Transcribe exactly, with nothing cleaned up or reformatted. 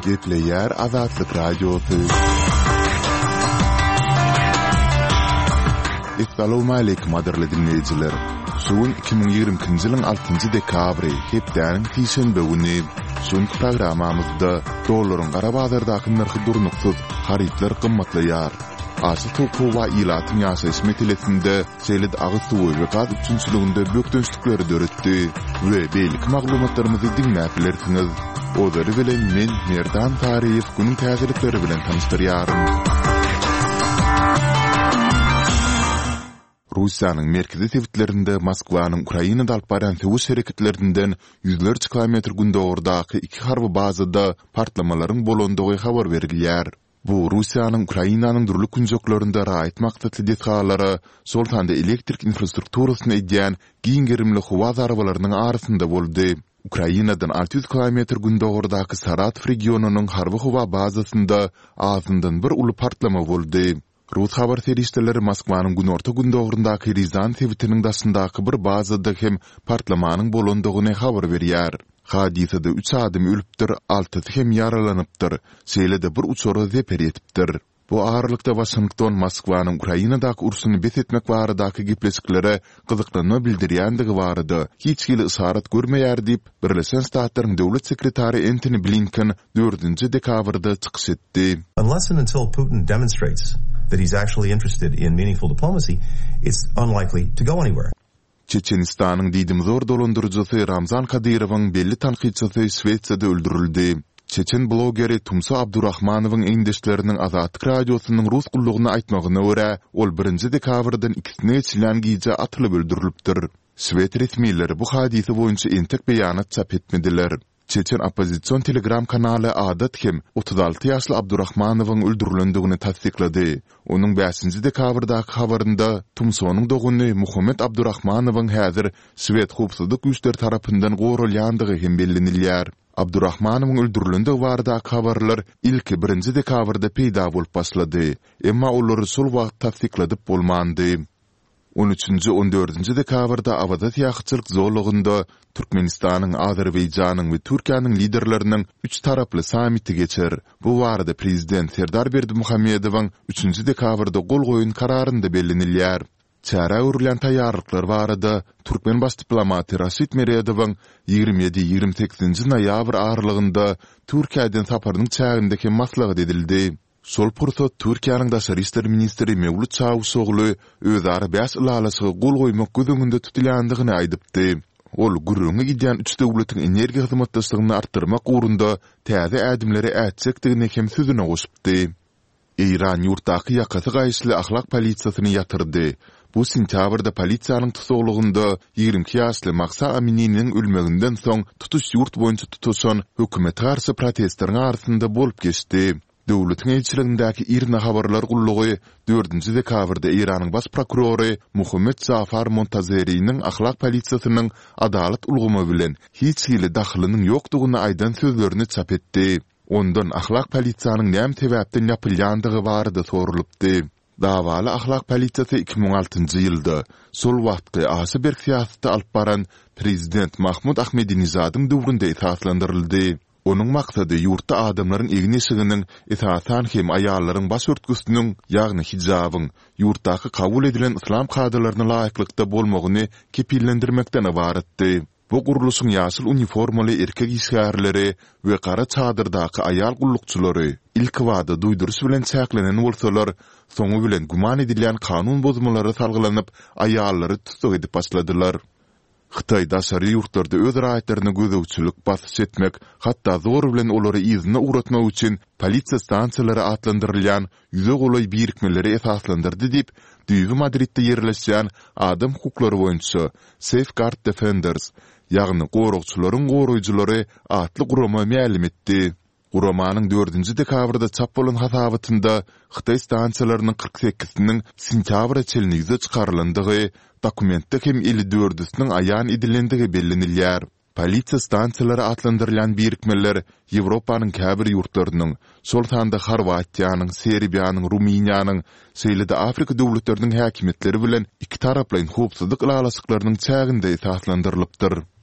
Gepleyer Azatlyk Radiosu. Assalamu alaykum aderli dinleyijiler. Suun iki bin ýigrimkinji ýylyň altynjy dekabry hepdäniň tişenbe güni şun programamyzda dollaryň gara bazardaky narhy durnuksuz haritler gymmatlaýar. Asy topu we ilatyň ýaşaýyş meselesinde seýled agyz suwy we gaz üçinçiliginde bökdönçlikleri döretdi we beýlik maglumatlarymyzy dinläplersiňiz. Odary bilen men Merdan Tariýew günüň täzelikleri bilen tanıştyrýarym. Russiýanyň merkezi tewitlerinde Moskwanyň Ukrainada alyp baran töwüş hereketlerinden yüzlerce kilometr gündogordaky iki harby bazada partlamalaryň bolandygy habar berilýär. Bu Russiýanyň Ukrainanyň durly günjoklarynda raýat maksatly detallary, şol tanda elektrik infrastrukturasyny edýän giňgerimli howa zarabalarynyň arasynda boldy. Ukrainadan altı yüz kilometr gündogordaky Saratov regionunyň harby howa bazasynda azyndan bir uly partlama boldy. Rus habar serişdeleri Moskwanyň günorta gündogorundaky Rizan tewitiniň daşyndaky bir bazada hem partlamanyň bolandygyny habar berýär. Hadisede üç adam ölüpdir, altı hem yaralanypdyr. Şeýlede bir uçory zeper etipdir. Bu ağırlykda Washington Moskwanyň Ukrainadaky ursuny bet etmek baradaky gepleşiklere gyzyklanma bildirýändigi barady. Hiç kili isarat görmeýär diýip Birleşen Ştatlaryň döwlet sekretary Antony Blinken dördünji dekabrda çykyş etdi. Unless and until Putin demonstrates that he's actually interested in meaningful diplomacy, it's unlikely to go anywhere. Çeçenistanyň diýdim zor dolandyrjysy Ramzan Kadyrowyň belli tanqidçisi Swediýada öldürildi. Çeçen blogeri Tumsa Abdurrahmanowyň eňdeşleriniň Azatlyk radiosynyň rus gullugyny aýtmagyna görä, ol birinji dekabrdan ikisine çilen giýje atylyp öldürilipdir. Swed resmiýetleri bu hadisy boýunça entek beýanat çap etmediler. Çeçen opozisiýon telegram kanaly adat hem otuz altı ýaşly Abdurrahmanowyň öldürilendigini tasdiklady. Onuň beşinji dekabrdaky habarynda Tumsonyň doguny Muhammed Abdurrahmanowyň häzir Swed howpsuzlyk güýçleri tarapyndan gorulýandygy hem bellenilýär. Abdurrahmanowyň öldürilendigi baradaky habarlar ilki birinji dekabrda peýda bolup başlady. Emma olary şol wagt tasdikladyp bolmandy. on üçinji on dördünji dekabrda Awazat ýagtylyk zorlugynda Türkmenistanyň, Azerbaýjanyň we Türkiýanyň liderleriniň üç taraply samiti geçer. Bu barada prezident Serdar Berdimuhammedowyň üçinji dekabrda gol goýun kararynda bellenilýär. Çara öwrülen taýýarlyklar barada Türkmen baş diplomaty Raşid Meredowyň ýigirmi ýedi ýigirmi sekizinji noýabr aralygynda Türkiýeden saparynyň çägindäki maslahat edildi. Sol pursat Türkiýanyň daşary işler ministri Mevlut Çavuşoglu özara beş ilalasy gol goýmak gözüňinde tutulýandygyny aýdypdy. Ol gurrungy gidýän üç döwletiň energiýa hyzmatdaşlygyny artdyrmak ugrunda täze ädimleri ätsekdigini hem sözüne goşupdy. İran ýurtdaky ýakasy gaýşly ahlak polisiýasyny ýatyrdy. Bu sentýabrda polisiýanyň tutuklygynda ýigirmi iki ýaşly Mahsa Amininiň ölmeginden soň tutuş ýurt boýunça tutuşan hökümet garşy protestleriň arasynda bolup geçdi. Döwletiň elçiligindäki Irna habarlar gullugy dördünji dekabrda Iranyň baş prokurory Muhammed Zafar Montazeriň ahlak polisiýasynyň adalet ulgumy bilen hiç hili daxlynyň ýokdugyny aýdan sözlerini çap etdi. Ondan ahlak polisiýanyň näme sebäpden ýapylýandygy barada sorulypdy. Dawaly ahlak polisiýasy iki bin on altynjy ýylda sol wagtky Asyberg siýasaty alyp baran prezident Mahmud Ahmedinejadyň döwründe esaslandyryldy. Onuň maksady ýurtda adamlaryň egin eşiginiň esasan hem aýallaryň baş örtgüsiniň, ýagny hijabyň, ýurtdaky kabul edilen islam kadrlaryna laýyklykda bolmagyny kepillendirmekden ibaretdi. Bu guruluşyň ýaşyl uniformaly erkek işgärleri we gara çadyrdaky aýal gullukçylary ilk wada duýduruş bilen çäklenen bolsalar, soňu bilen guman edilen kanun bozmalary salgylanyp aýallary tutuk edip başladylar. Xitay daşary ýurtlarda öz raýatlaryna gözegçilik basyş etmek, hatda zor bilen olary izine uğratmak üçin polisiýa stansiýalary atlandyrylýan ýüze golaý birikmeleri esaslandyrdy diýip Düýbi Madridde ýerleşýän adam hukuklary boýunça Safeguard Defenders, ýagny gorukçylaryň goruýjulary atly gurama mälim etdi. Guramanyň dördünji dekabrda çap bolan hasabatynda Xitay stansiýalarynyň kırk sekiziniň sentýabr çelini ýüze çykarylandygy, dokumentde hem elli dördüsiniň aýan edilendigi bellenilýär. Polisiýa stansiýalary atlandyrılan birikmeler Ýewropanyň käbir ýurtlarynyň, şol tanda Horwatiýanyň, Serbiýanyň, Ruminiýanyň, şeýlede Afrika döwletleriniň häkimetleri bilen iki taraply howpsuzlyk ilalasıklarynyň çäginde esaslandyrylypdyr.